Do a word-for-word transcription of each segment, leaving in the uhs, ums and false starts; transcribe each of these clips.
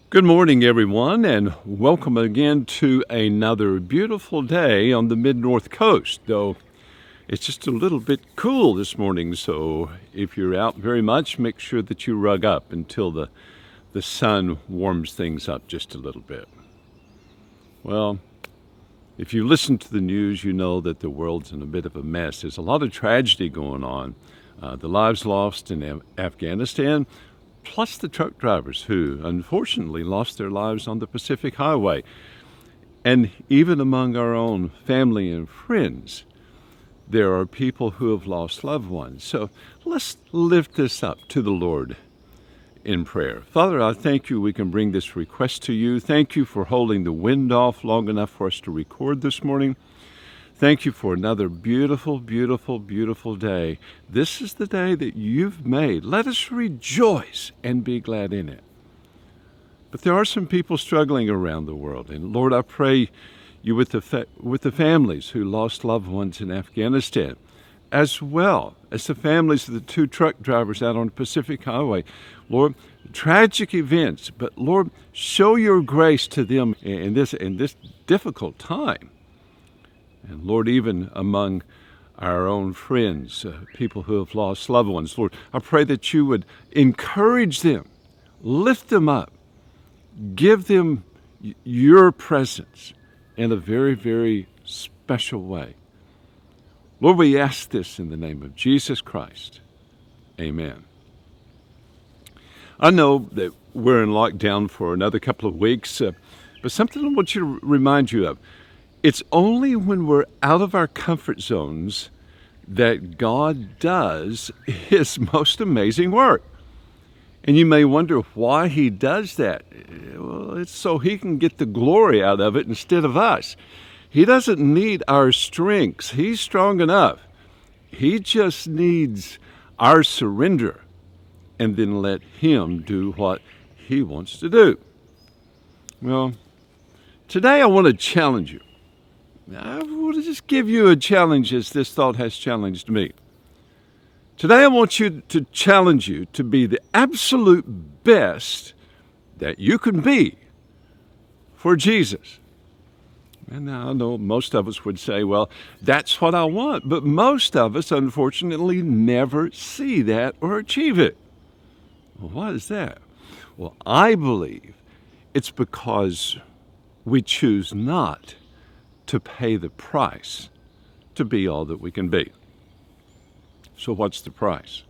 Good morning, everyone, and welcome again to another beautiful day on the Mid-North Coast, though it's just a little bit cool this morning, so if you're out very much, make sure that you rug up until the, the sun warms things up just a little bit. Well, if you listen to the news, you know that the world's in a bit of a mess. There's a lot of tragedy going on. Uh, the lives lost in Af- Afghanistan, plus the truck drivers who unfortunately lost their lives on the Pacific Highway. And even among our own family and friends, there are people who have lost loved ones. So let's lift this up to the Lord in prayer. Father, I thank you we can bring this request to you. Thank you for holding the wind off long enough for us to record this morning. Thank you for another beautiful, beautiful, beautiful day. This is the day that you've made. Let us rejoice and be glad in it. But there are some people struggling around the world. And Lord, I pray you with the, fa- with the families who lost loved ones in Afghanistan, as well as the families of the two truck drivers out on the Pacific Highway. Lord, tragic events, but Lord, show your grace to them in this, in this difficult time. And Lord, even among our own friends, uh, people who have lost loved ones, Lord, I pray that you would encourage them, lift them up, give them y- your presence in a very, very special way. Lord, we ask this in the name of Jesus Christ. Amen. I know that we're in lockdown for another couple of weeks, uh, but something I want you to remind you of. It's only when we're out of our comfort zones that God does his most amazing work. And you may wonder why he does that. Well, it's so he can get the glory out of it instead of us. He doesn't need our strengths. He's strong enough. He just needs our surrender, and then let him do what he wants to do. Well, today I want to challenge you. I want to just give you a challenge as this thought has challenged me. Today I want you to challenge you to be the absolute best that you can be for Jesus. And now I know most of us would say, well, that's what I want. But most of us, unfortunately, never see that or achieve it. Well, why is that? Well, I believe it's because we choose not to pay the price to be all that we can be. So what's the price?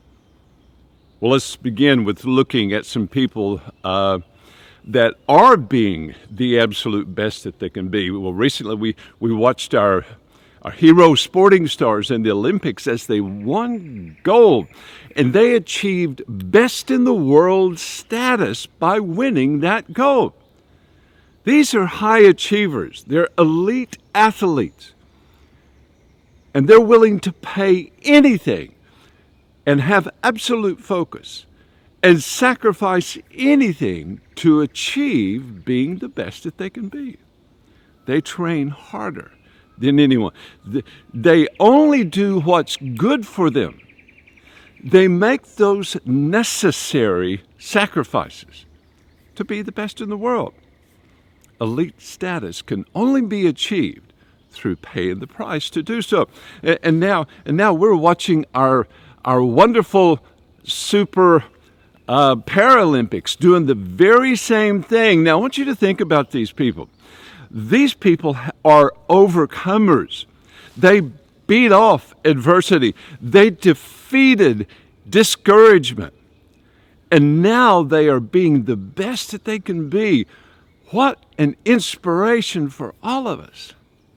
Well, let's begin with looking at some people uh, that are being the absolute best that they can be. Well, recently we, we watched our, our hero sporting stars in the Olympics as they won gold, and they achieved best in the world status by winning that gold. These are high achievers. They're elite athletes. And they're willing to pay anything and have absolute focus and sacrifice anything to achieve being the best that they can be. They train harder than anyone. They only do what's good for them. They make those necessary sacrifices to be the best in the world. Elite status can only be achieved through paying the price to do so. And now, and now we're watching our our wonderful super uh, Paralympics doing the very same thing. Now, I want you to think about these people. These people are overcomers. They beat off adversity. They defeated discouragement. And now they are being the best that they can be. What an inspiration for all of us.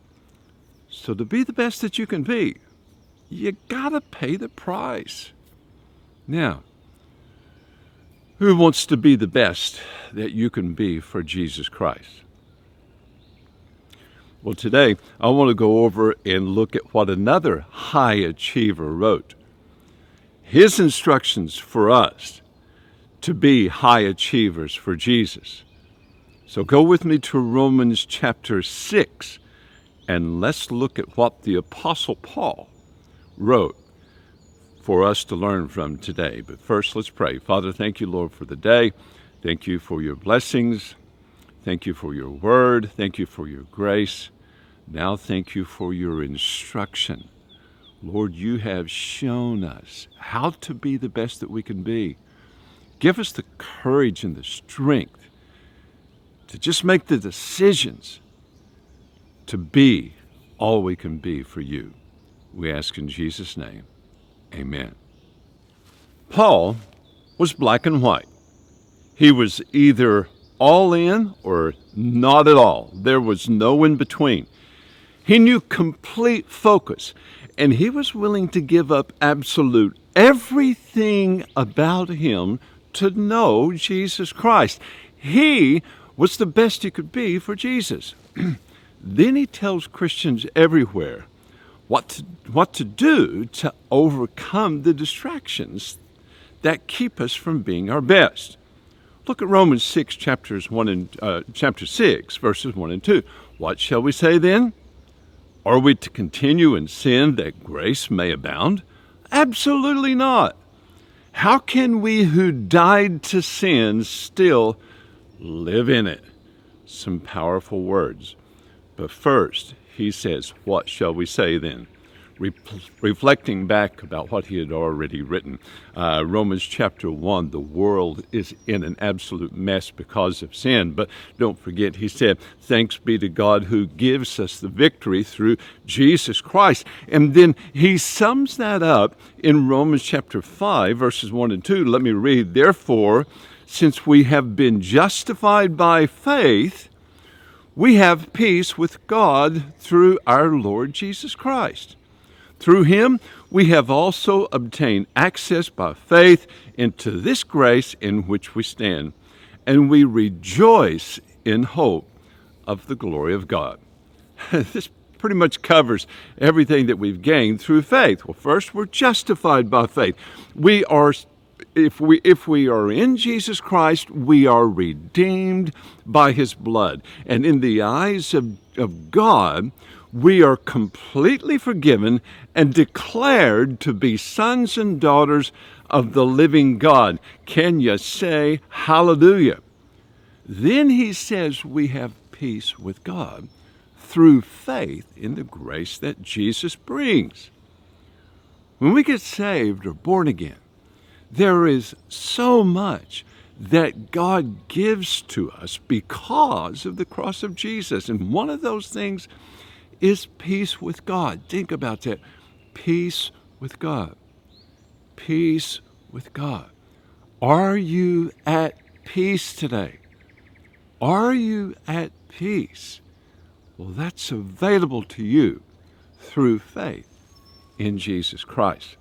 So to be the best that you can be, you gotta pay the price. Now, who wants to be the best that you can be for Jesus Christ? Well, today I want to go over and look at what another high achiever wrote. His instructions for us to be high achievers for Jesus. So go with me to Romans chapter six, and let's look at what the Apostle Paul wrote for us to learn from today. But first, let's pray. Father, thank you, Lord, for the day. Thank you for your blessings. Thank you for your word. Thank you for your grace. Now thank you for your instruction. Lord, you have shown us how to be the best that we can be. Give us the courage and the strength to just make the decisions to be all we can be for you. We ask in Jesus' name, amen. Paul was black and white. He was either all in or not at all. There was no in between. He knew complete focus, and he was willing to give up absolute everything about him to know Jesus Christ. He was the best he could be for Jesus. Then he tells Christians everywhere what to, what to do to overcome the distractions that keep us from being our best. Look at Romans six, chapters one and uh, chapter six, verses one and two. What shall we say then? Are we to continue in sin that grace may abound? Absolutely not. How can we who died to sin still live in it? Some powerful words. But first, he says, what shall we say then? Re- reflecting back about what he had already written. Uh, Romans chapter one, the world is in an absolute mess because of sin. But don't forget, he said, thanks be to God who gives us the victory through Jesus Christ. And then he sums that up in Romans chapter five, verses one and two. Let me read. Therefore, since we have been justified by faith, we have peace with God through our Lord Jesus Christ. Through him, we have also obtained access by faith into this grace in which we stand, and we rejoice in hope of the glory of God. This pretty much covers everything that we've gained through faith. Well, first, we're justified by faith. We are If we if we are in Jesus Christ, we are redeemed by his blood. And in the eyes of, of God, we are completely forgiven and declared to be sons and daughters of the living God. Can you say hallelujah? Then he says we have peace with God through faith in the grace that Jesus brings. When we get saved or born again, there is so much that God gives to us because of the cross of Jesus. And one of those things is peace with God. Think about that. Peace with God. Peace with God. Are you at peace today? Are you at peace? Well, that's available to you through faith in Jesus Christ.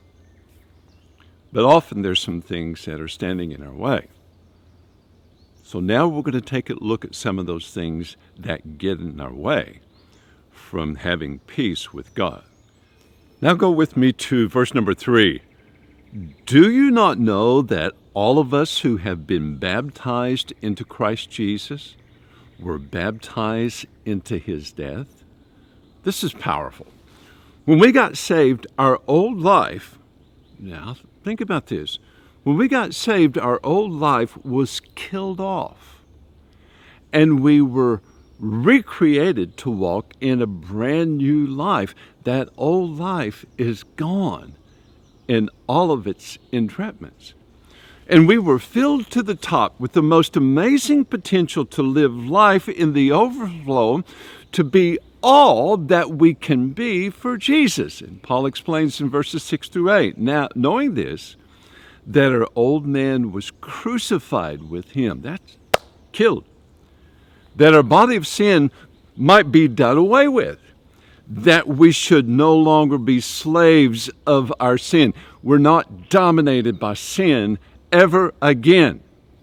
But often there's some things that are standing in our way. So now we're going to take a look at some of those things that get in our way from having peace with God. Now go with me to verse number three. Do you not know that all of us who have been baptized into Christ Jesus were baptized into his death? This is powerful. When we got saved, our old life, now think about this. When we got saved, our old life was killed off, and we were recreated to walk in a brand new life. That old life is gone in all of its entrapments. And we were filled to the top with the most amazing potential to live life in the overflow, to be all that we can be for Jesus. And Paul explains in verses six through eight, now knowing this, that our old man was crucified with him, that's killed, that our body of sin might be done away with, that we should no longer be slaves of our sin. We're not dominated by sin ever again.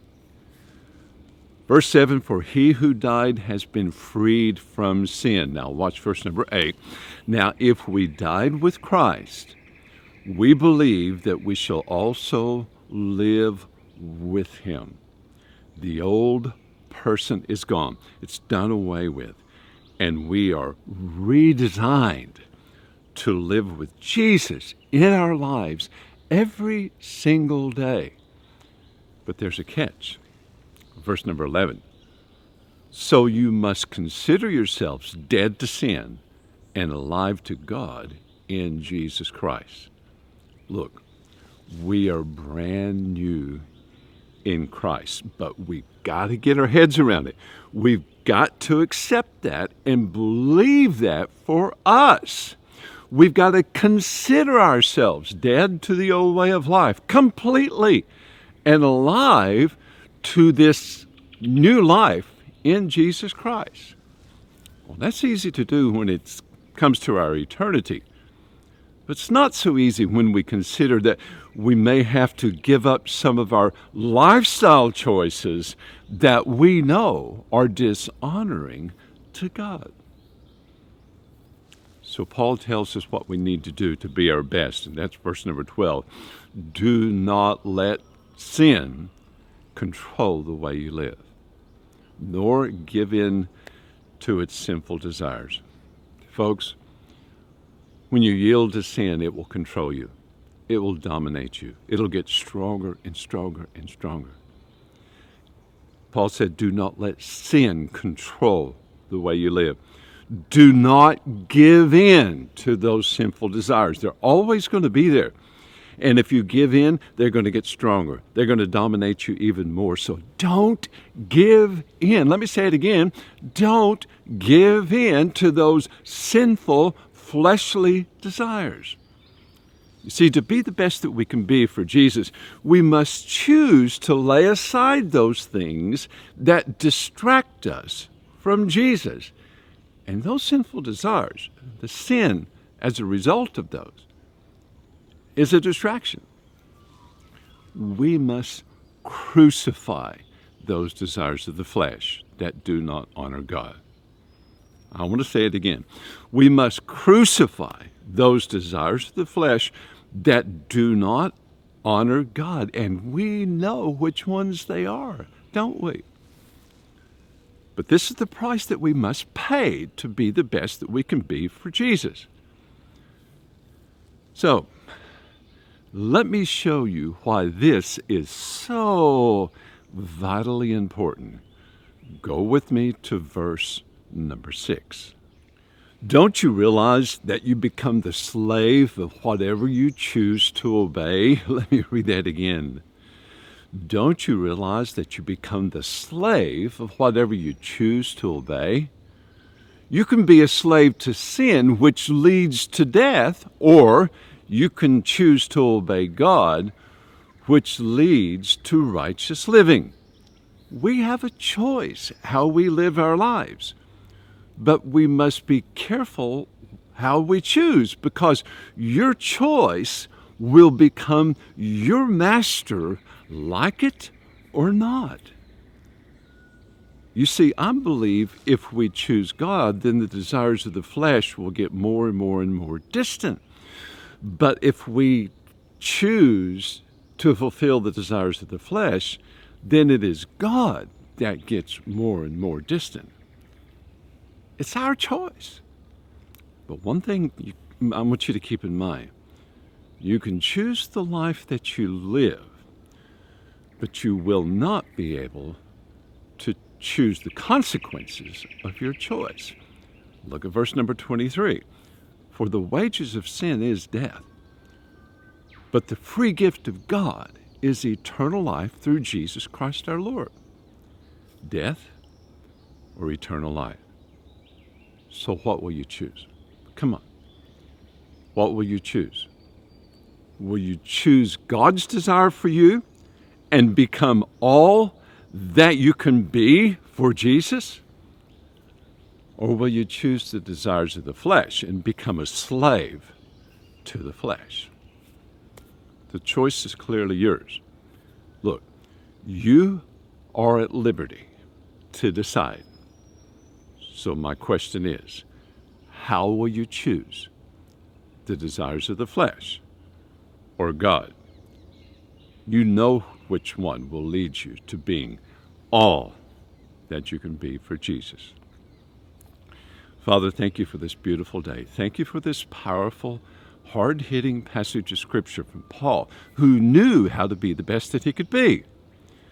Verse seven, for he who died has been freed from sin. Now watch verse number eight. Now if we died with Christ, we believe that we shall also live with him. The old person is gone. It's done away with. And we are redesigned to live with Jesus in our lives every single day. But there's a catch. verse number eleven. So you must consider yourselves dead to sin and alive to God in Jesus Christ. Look, we are brand new in Christ, but we've got to get our heads around it. We've got to accept that and believe that for us. We've got to consider ourselves dead to the old way of life completely and alive to this new life in Jesus Christ. Well, that's easy to do when it comes to our eternity. But it's not so easy when we consider that we may have to give up some of our lifestyle choices that we know are dishonoring to God. So Paul tells us what we need to do to be our best, and that's verse number twelve. Do not let sin control the way you live, nor give in to its sinful desires. Folks, when you yield to sin, it will control you. It will dominate you. It'll get stronger and stronger and stronger. Paul said, do not let sin control the way you live. Do not give in to those sinful desires. They're always going to be there. And if you give in, they're going to get stronger. They're going to dominate you even more. So don't give in. Let me say it again. Don't give in to those sinful, fleshly desires. You see, to be the best that we can be for Jesus, we must choose to lay aside those things that distract us from Jesus. And those sinful desires, the sin as a result of those, is a distraction. We must crucify those desires of the flesh that do not honor God. I want to say it again. We must crucify those desires of the flesh that do not honor God. And we know which ones they are, don't we? But this is the price that we must pay to be the best that we can be for Jesus. So, let me show you why this is so vitally important. Go with me to verse number six. Don't you realize that you become the slave of whatever you choose to obey? Let me read that again. Don't you realize that you become the slave of whatever you choose to obey? You can be a slave to sin, which leads to death, or you can choose to obey God, which leads to righteous living. We have a choice how we live our lives, but we must be careful how we choose, because your choice will become your master, like it or not. You see, I believe if we choose God, then the desires of the flesh will get more and more and more distant. But if we choose to fulfill the desires of the flesh, then it is God that gets more and more distant. It's our choice. But one thing you, I want you to keep in mind, you can choose the life that you live, but you will not be able to choose the consequences of your choice. Look at verse number twenty-three. For the wages of sin is death, but the free gift of God is eternal life through Jesus Christ our Lord. Death or eternal life? So what will you choose? Come on. What will you choose? Will you choose God's desire for you and become all that you can be for Jesus? Or will you choose the desires of the flesh and become a slave to the flesh? The choice is clearly yours. Look, you are at liberty to decide. So my question is, how will you choose? The desires of the flesh or God? You know which one will lead you to being all that you can be for Jesus. Father, thank you for this beautiful day. Thank you for this powerful, hard-hitting passage of Scripture from Paul, who knew how to be the best that he could be.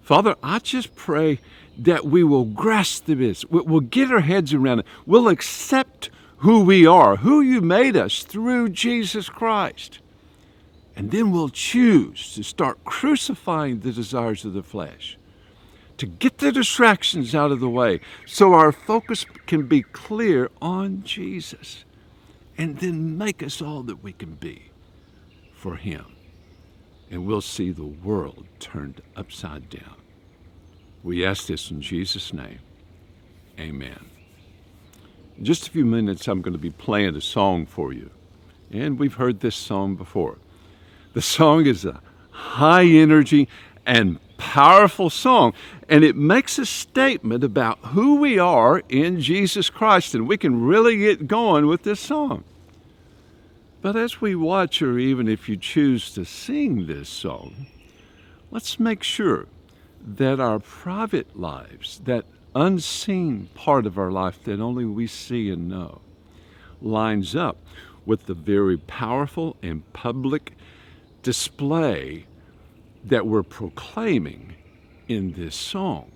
Father, I just pray that we will grasp this. We'll get our heads around it. We'll accept who we are, who you made us through Jesus Christ. And then we'll choose to start crucifying the desires of the flesh, to get the distractions out of the way so our focus can be clear on Jesus, and then make us all that we can be for Him. And we'll see the world turned upside down. We ask this in Jesus' name. Amen. In just a few minutes, I'm going to be playing a song for you. And we've heard this song before. The song is a high energy and powerful song, and it makes a statement about who we are in Jesus Christ, and we can really get going with this song. But as we watch, or even if you choose to sing this song, let's make sure that our private lives, that unseen part of our life that only we see and know, lines up with the very powerful and public display that we're proclaiming in this song.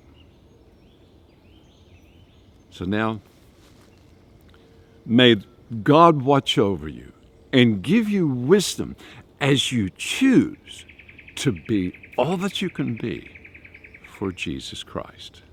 So now, may God watch over you and give you wisdom as you choose to be all that you can be for Jesus Christ.